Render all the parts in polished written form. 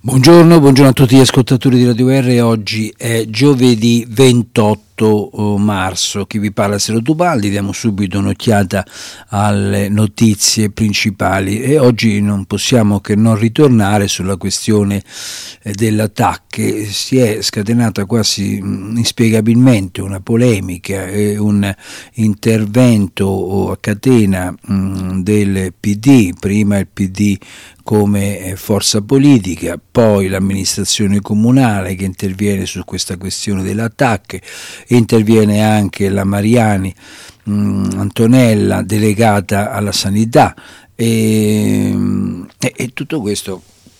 Buongiorno a tutti gli ascoltatori di Radio R. Oggi è giovedì 28 marzo. Chi vi parla è Sero Tubaldi. Diamo subito un'occhiata alle notizie principali e oggi non possiamo che non ritornare sulla questione dell'attacco. Si è scatenata quasi inspiegabilmente una polemica e un intervento a catena del PD, prima il PD come forza politica, poi l'amministrazione comunale che interviene su questa questione dell'attacco, interviene anche la Mariani Antonella, delegata alla sanità, e tutto questo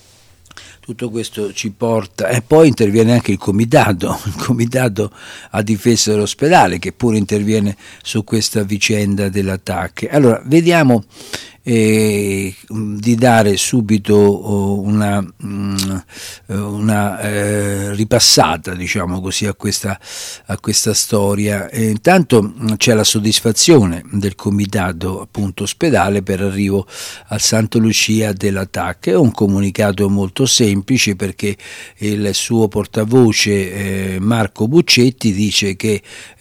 ci porta, e poi interviene anche il comitato a difesa dell'ospedale, che pure interviene su questa vicenda dell'attacco. Allora, vediamo di dare subito una ripassata, diciamo così, a questa storia. Intanto c'è la soddisfazione del comitato appunto ospedale per arrivo al Santa Lucia dell'attacco. È un comunicato molto semplice, perché il suo portavoce Marco Buccetti dice che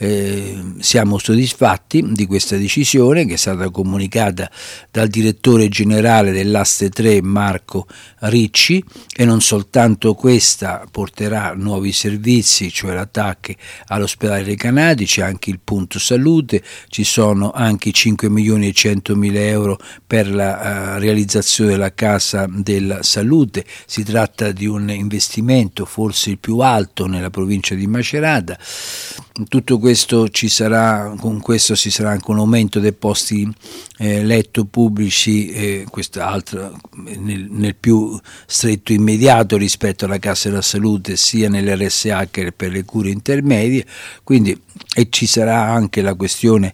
siamo soddisfatti di questa decisione, che è stata comunicata dal direttore generale dell'Aste 3 Marco Ricci, e non soltanto questa porterà nuovi servizi, cioè l'attacco all'ospedale Recanati, c'è anche il punto salute, ci sono anche 5.100.000 euro per la realizzazione della casa della salute. Si tratta di un investimento forse il più alto nella provincia di Macerata. Tutto questo con questo ci sarà anche un aumento dei posti letto pubblici, quest'altro nel più stretto immediato rispetto alla Casa della Salute, sia nell'RSA che per le cure intermedie. Quindi ci sarà anche la questione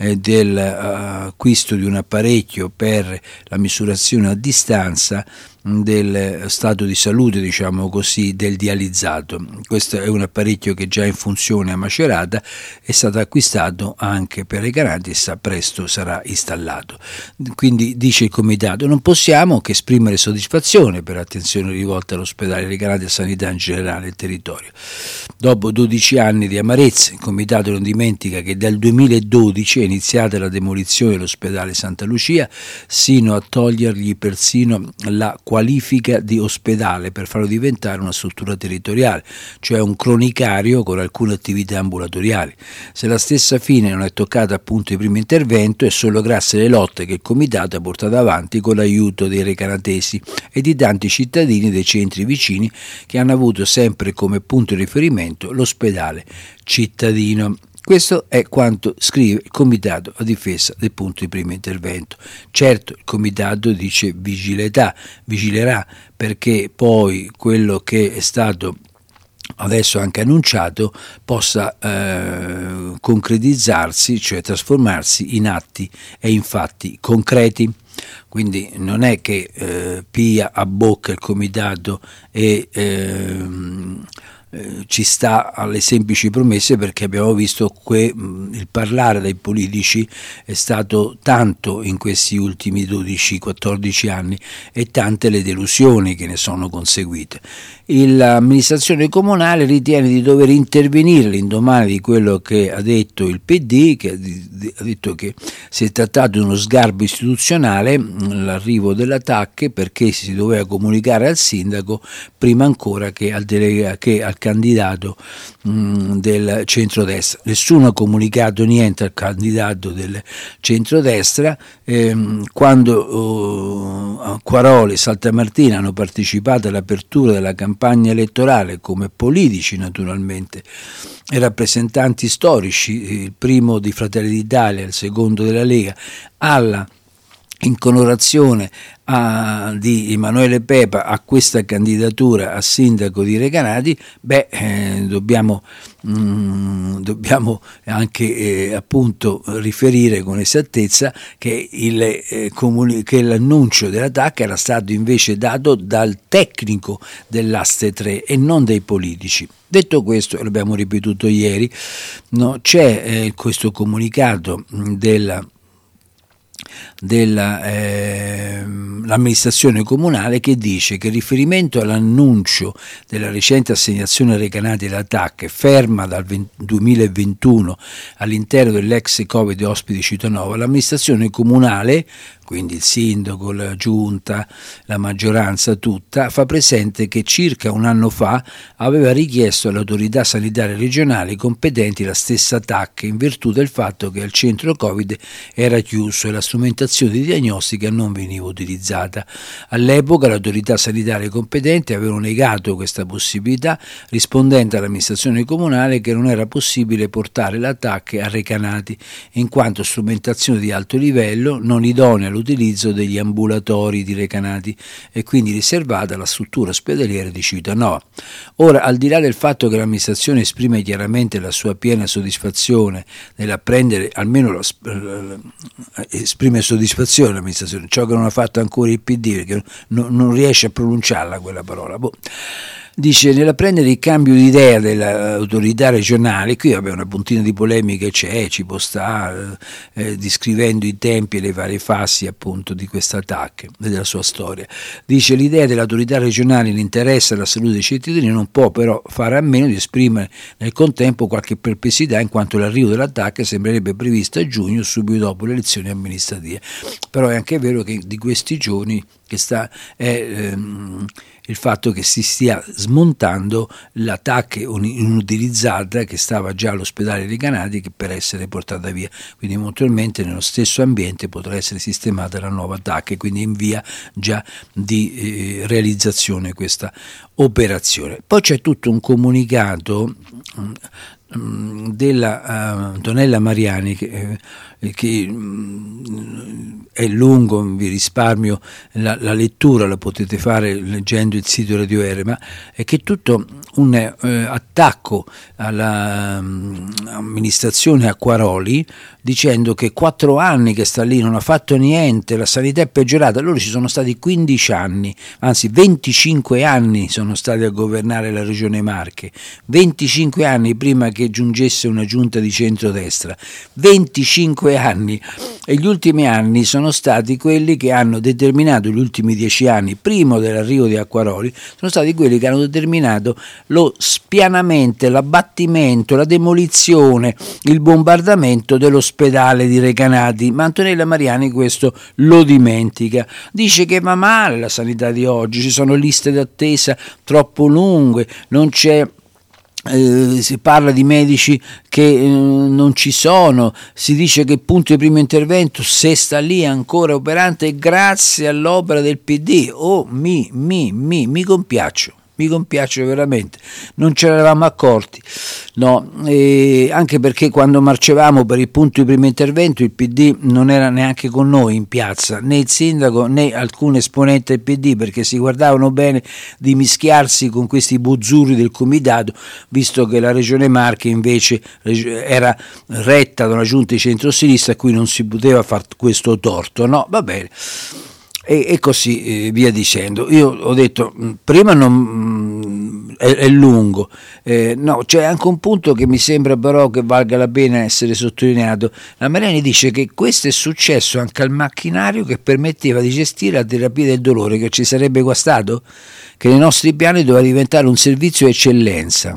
dell'acquisto di un apparecchio per la misurazione a distanza del stato di salute, diciamo così, del dializzato. Questo è un apparecchio che già è in funzione a Macerata, è stato acquistato anche per Recanati e presto sarà installato. Quindi dice il comitato: non possiamo che esprimere soddisfazione per l'attenzione rivolta all'ospedale Recanati e sanità in generale del territorio. Dopo 12 anni di amarezza, il comitato non dimentica che dal 2012 è iniziata la demolizione dell'ospedale Santa Lucia, sino a togliergli persino la qualifica di ospedale per farlo diventare una struttura territoriale, cioè un cronicario con alcune attività ambulatoriali. Se la stessa fine non è toccata appunto il primo intervento, è solo grazie alle lotte che il comitato ha portato avanti con l'aiuto dei recanatesi e di tanti cittadini dei centri vicini, che hanno avuto sempre come punto di riferimento l'ospedale cittadino. Questo è quanto scrive il comitato a difesa del punto di primo intervento. Certo, il comitato dice vigilerà, perché poi quello che è stato adesso anche annunciato possa concretizzarsi, cioè trasformarsi in atti e in fatti concreti. Quindi non è che pia a bocca il comitato e ci sta alle semplici promesse, perché abbiamo visto che il parlare dai politici è stato tanto in questi ultimi 12-14 anni e tante le delusioni che ne sono conseguite. L'amministrazione comunale ritiene di dover intervenire all'indomani di quello che ha detto il PD, che ha detto che si è trattato di uno sgarbo istituzionale, l'arrivo dell'attacco, perché si doveva comunicare al sindaco prima ancora che al candidato del centrodestra. Nessuno ha comunicato niente al candidato del centrodestra. Quando Quaroli e Saltamartina hanno partecipato all'apertura della campagna elettorale come politici, naturalmente, e rappresentanti storici, il primo di Fratelli d'Italia, il secondo della Lega, alla inconorazione di Emanuele Pepa a questa candidatura a sindaco di Recanati, dobbiamo anche appunto riferire con esattezza che l'annuncio dell'attacco era stato invece dato dal tecnico dell'Aste 3 e non dai politici. Detto questo, l'abbiamo ripetuto ieri, c'è questo comunicato dell'amministrazione comunale, che dice che in riferimento all'annuncio della recente assegnazione recanati alla TAC ferma dal 2021 all'interno dell'ex Covid ospiti Cittadinova, l'amministrazione comunale, quindi il sindaco, la giunta, la maggioranza tutta, fa presente che circa un anno fa aveva richiesto alle autorità sanitarie regionali competenti la stessa TAC in virtù del fatto che il centro Covid era chiuso e la strumentazione di diagnostica non veniva utilizzata. All'epoca le autorità sanitarie competenti avevano negato questa possibilità, rispondendo all'amministrazione comunale che non era possibile portare la TAC a Recanati, in quanto strumentazione di alto livello non idonea all'utilizzo degli ambulatori di Recanati e quindi riservata alla struttura ospedaliera di Civitanova. Ora, al di là del fatto che l'amministrazione esprime chiaramente la sua piena soddisfazione nell'apprendere, almeno esprime soddisfazione l'amministrazione, ciò che non ha fatto ancora il PD, perché non riesce a pronunciarla quella parola. Dice, nell'apprendere il cambio di idea delle autorità regionali, qui una puntina di polemica ci può stare, descrivendo i tempi e le varie fasi appunto di questa TAC, della sua storia. Dice, l'idea delle autorità regionali l'interesse alla salute dei cittadini non può però fare a meno di esprimere nel contempo qualche perplessità, in quanto l'arrivo della TAC sembrerebbe previsto a giugno, subito dopo le elezioni amministrative. Però è anche vero che di questi giorni che il fatto che si stia smontando la TAC inutilizzata che stava già all'ospedale di Recanati, che per essere portata via, quindi eventualmente nello stesso ambiente potrà essere sistemata la nuova TAC, quindi in via già di realizzazione questa operazione. Poi c'è tutto un comunicato della Antonella Mariani che è lungo, vi risparmio la lettura, la potete fare leggendo il sito Radio Erema, è che tutto un attacco all'amministrazione Acquaroli, dicendo che 4 anni che sta lì, non ha fatto niente, la sanità è peggiorata. Loro ci sono stati 15 anni, anzi 25 anni sono stati a governare la regione Marche, 25 anni prima che giungesse una giunta di centrodestra, 25 anni, e gli ultimi anni sono stati quelli che hanno determinato, gli ultimi 10 anni prima dell'arrivo di Acquaroli sono stati quelli che hanno determinato lo spianamento, l'abbattimento, la demolizione, il bombardamento dell'ospedale di Recanati. Ma Antonella Mariani questo lo dimentica, dice che va male la sanità di oggi, ci sono liste d'attesa troppo lunghe, non c'è si parla di medici che non ci sono, si dice che il punto di primo intervento, se sta lì ancora operante, è grazie all'opera del PD. Mi compiaccio veramente, non ce l'eravamo accorti, no, anche perché quando marcevamo per il punto di primo intervento il PD non era neanche con noi in piazza, né il sindaco né alcun esponente del PD, perché si guardavano bene di mischiarsi con questi buzzurri del comitato, visto che la regione Marche invece era retta da una giunta di centrosinistra a cui non si poteva far questo torto, no, va bene. E così via dicendo. Io ho detto prima è lungo, no, c'è anche un punto che mi sembra però che valga la pena essere sottolineato. La Mariani dice che questo è successo anche al macchinario che permetteva di gestire la terapia del dolore, che ci sarebbe guastato, che nei nostri piani doveva diventare un servizio eccellenza.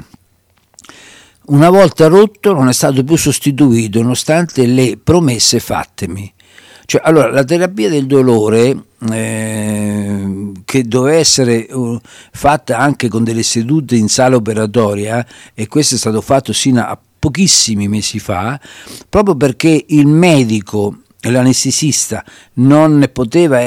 Una volta rotto non è stato più sostituito nonostante le promesse fattemi. Cioè, allora, la terapia del dolore che doveva essere fatta anche con delle sedute in sala operatoria, e questo è stato fatto sino a pochissimi mesi fa, proprio perché il medico, l'anestesista, non poteva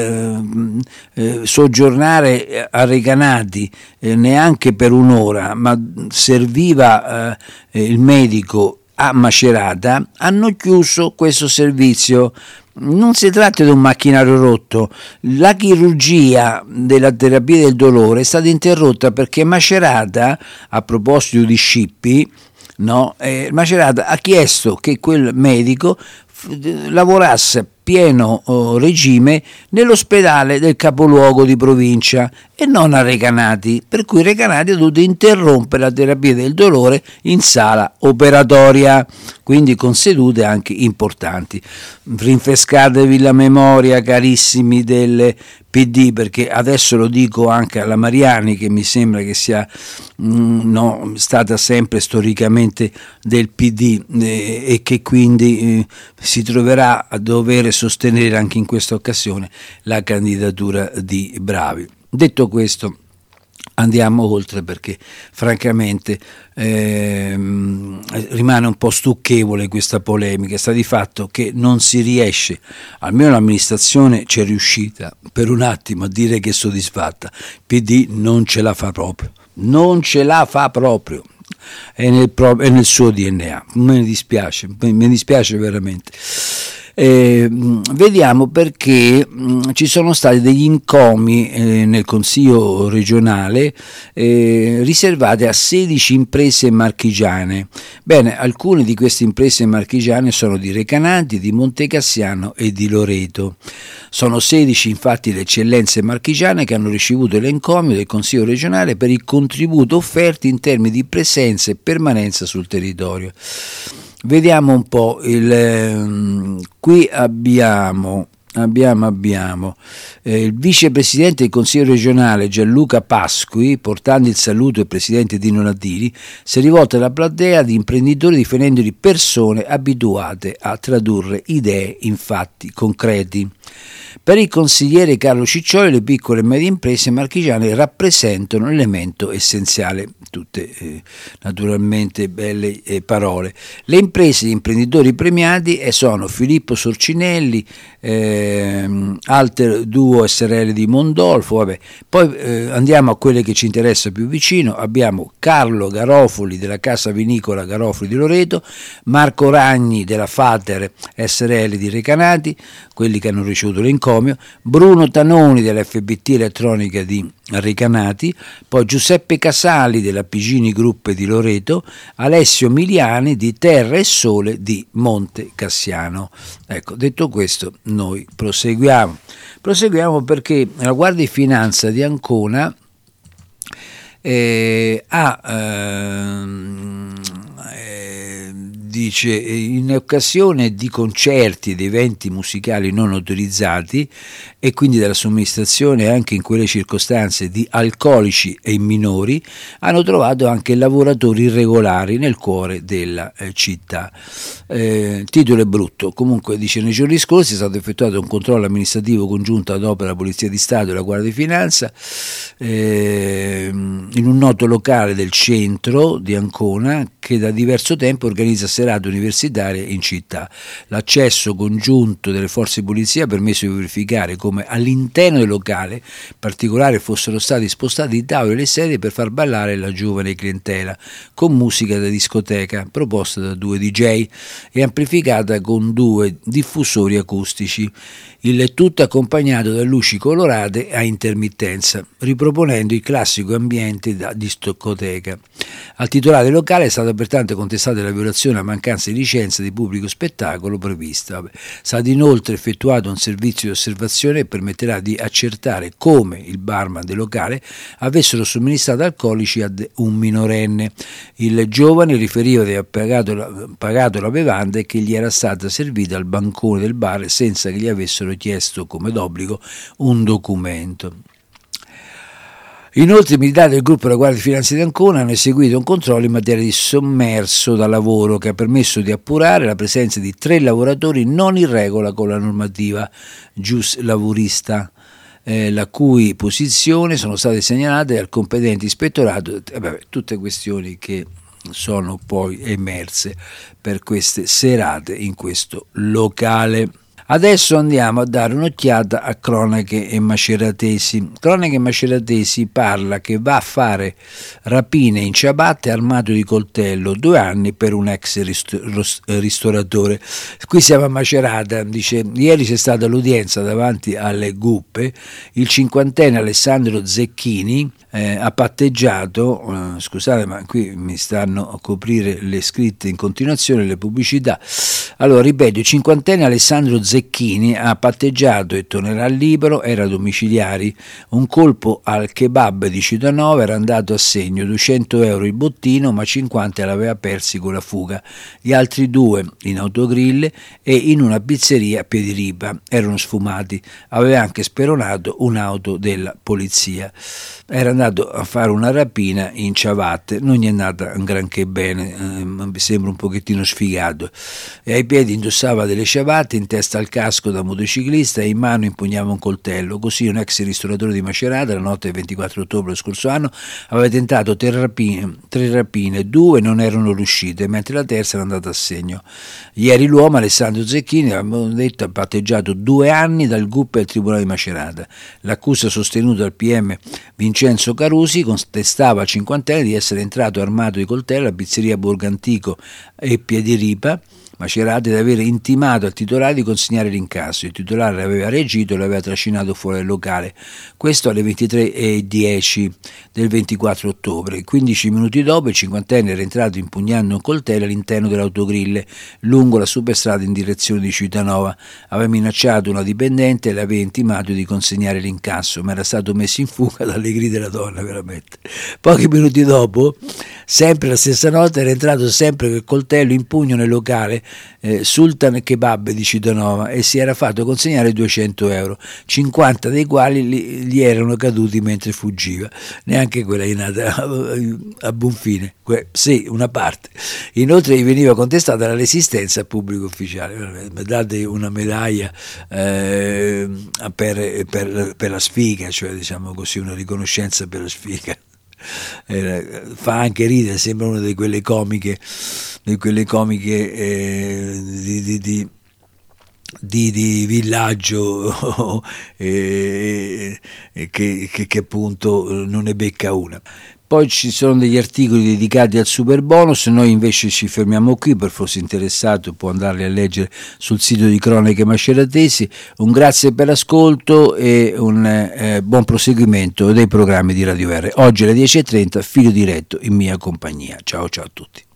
soggiornare a Recanati neanche per un'ora, ma serviva il medico a Macerata, hanno chiuso questo servizio. Non si tratta di un macchinario rotto, la chirurgia della terapia del dolore è stata interrotta perché Macerata, a proposito di Scippi, Macerata ha chiesto che quel medico lavorasse pieno regime nell'ospedale del capoluogo di provincia e non a Recanati, per cui Recanati ha dovuto interrompere la terapia del dolore in sala operatoria, quindi con sedute anche importanti. Rinfrescatevi la memoria, carissimi del PD, perché adesso lo dico anche alla Mariani, che mi sembra che sia stata sempre storicamente del PD e che quindi si troverà a dover sostenere anche in questa occasione la candidatura di Bravi. Detto questo, andiamo oltre, perché francamente rimane un po' stucchevole questa polemica. Sta di fatto che non si riesce, almeno l'amministrazione c'è riuscita per un attimo a dire che è soddisfatta, il PD non ce la fa proprio, è nel suo DNA. Mi dispiace veramente. Vediamo perché ci sono stati degli incomi nel Consiglio regionale riservati a 16 imprese marchigiane. Bene, alcune di queste imprese marchigiane sono di Recanati, di Montecassiano e di Loreto. Sono 16 infatti le eccellenze marchigiane che hanno ricevuto l'encomio del Consiglio regionale per il contributo offerto in termini di presenza e permanenza sul territorio. Vediamo un po', qui abbiamo il vicepresidente del Consiglio regionale Gianluca Pasqui, portando il saluto del presidente Dino Ladini, si è rivolto alla platea di imprenditori difendendoli persone abituate a tradurre idee in fatti concreti. Per il consigliere Carlo Ciccioli le piccole e medie imprese marchigiane rappresentano un elemento essenziale, tutte naturalmente belle parole. Le imprese e gli imprenditori premiati sono Filippo Sorcinelli, Alter Duo SRL di Mondolfo, poi andiamo a quelle che ci interessa più vicino. Abbiamo Carlo Garofoli della Casa Vinicola Garofoli di Loreto, Marco Ragni della Fater SRL di Recanati, quelli che hanno ricevuto l'encomio, Bruno Tanoni dell'FBT Elettronica di Recanati, poi Giuseppe Casali della Pigini Group di Loreto, Alessio Miliani di Terra e Sole di Monte Cassiano. Ecco, detto questo, noi proseguiamo perché la Guardia di Finanza di Ancona dice, in occasione di concerti ed eventi musicali non autorizzati e quindi della somministrazione anche in quelle circostanze di alcolici e minori, hanno trovato anche lavoratori irregolari nel cuore della città. Titolo è brutto, comunque dice: nei giorni scorsi è stato effettuato un controllo amministrativo congiunto ad opera della Polizia di Stato e la Guardia di Finanza in un noto locale del centro di Ancona che da diverso tempo organizza serate universitarie in città. L'accesso congiunto delle forze di polizia ha permesso di verificare come all'interno del locale in particolare fossero stati spostati i tavoli e le sedie per far ballare la giovane clientela con musica da discoteca proposta da 2 DJ e amplificata con 2 diffusori acustici. Il tutto accompagnato da luci colorate a intermittenza, riproponendo il classico ambiente da discoteca. Al titolare del locale è stata pertanto contestata la violazione a mancanza di licenza di pubblico spettacolo prevista. È stato inoltre effettuato un servizio di osservazione che permetterà di accertare come il barman del locale avessero somministrato alcolici ad un minorenne. Il giovane riferiva di aver pagato la bevanda e che gli era stata servita al bancone del bar senza che gli avessero chiesto come d'obbligo un documento. Inoltre i militari del gruppo della Guardia di Finanza di Ancona hanno eseguito un controllo in materia di sommerso da lavoro che ha permesso di appurare la presenza di 3 lavoratori non in regola con la normativa gius lavorista, la cui posizione sono state segnalate al competente ispettorato. Tutte questioni che sono poi emerse per queste serate in questo locale. Adesso andiamo a dare un'occhiata a Cronache e Maceratesi. Cronache e Maceratesi parla che va a fare rapine in ciabatte armato di coltello, 2 anni per un ex ristoratore. Qui siamo a Macerata, dice, ieri c'è stata l'udienza davanti alle Guppe, il 50enne Alessandro Zecchini ha patteggiato, scusate ma qui mi stanno a coprire le scritte in continuazione, le pubblicità. Allora ripeto, il 50enne Alessandro Zecchini ha patteggiato e tornerà libero, era domiciliari, un colpo al kebab di Cittadinova, era andato a segno, 200 euro il bottino ma 50 l'aveva persi con la fuga, gli altri 2 in autogrill e in una pizzeria a Piediripa, erano sfumati, aveva anche speronato un'auto della polizia. Era andato a fare una rapina in ciabatte, non gli è andata granché bene, mi sembra un pochettino sfigato, e ai piedi indossava delle ciabatte, in testa al casco da motociclista e in mano impugnava un coltello. Così un ex ristoratore di Macerata la notte del 24 ottobre dello scorso anno aveva tentato 3 rapine, 2 non erano riuscite, mentre la terza era andata a segno. Ieri l'uomo Alessandro Zecchini, abbiamo detto, ha patteggiato 2 anni dal GUP al Tribunale di Macerata. L'accusa sostenuta dal PM Vincenzo Carusi contestava al 50enne di essere entrato armato di coltello alla pizzeria Borgo Antico e Piediripa, Macerata, di aver intimato al titolare di consegnare l'incasso. Il titolare aveva reagito e l'aveva trascinato fuori dal locale. Questo alle 23:10 del 24 ottobre. 15 minuti dopo il 50enne era entrato impugnando un coltello all'interno dell'autogrill lungo la superstrada in direzione di Cittadinova. Aveva minacciato una dipendente e le aveva intimato di consegnare l'incasso, ma era stato messo in fuga dalle grida della donna, veramente. Pochi minuti dopo, sempre la stessa notte, era entrato sempre col coltello in pugno nel locale Sultan Kebab di Cittadinova e si era fatto consegnare 200 euro, 50 dei quali gli erano caduti mentre fuggiva. Neanche quella è nata a buon fine, sì, una parte. Inoltre gli veniva contestata la resistenza al pubblico ufficiale. Date una medaglia per la sfiga, cioè diciamo così, una riconoscenza per la sfiga. Fa anche ridere, sembra una di quelle comiche di villaggio che appunto non ne becca una. Poi ci sono degli articoli dedicati al super bonus, noi invece ci fermiamo qui, per fosse interessato può andarli a leggere sul sito di Cronache Maceratesi. Un grazie per l'ascolto e un buon proseguimento dei programmi di Radio R. Oggi alle 10:30 filo diretto in mia compagnia. Ciao a tutti.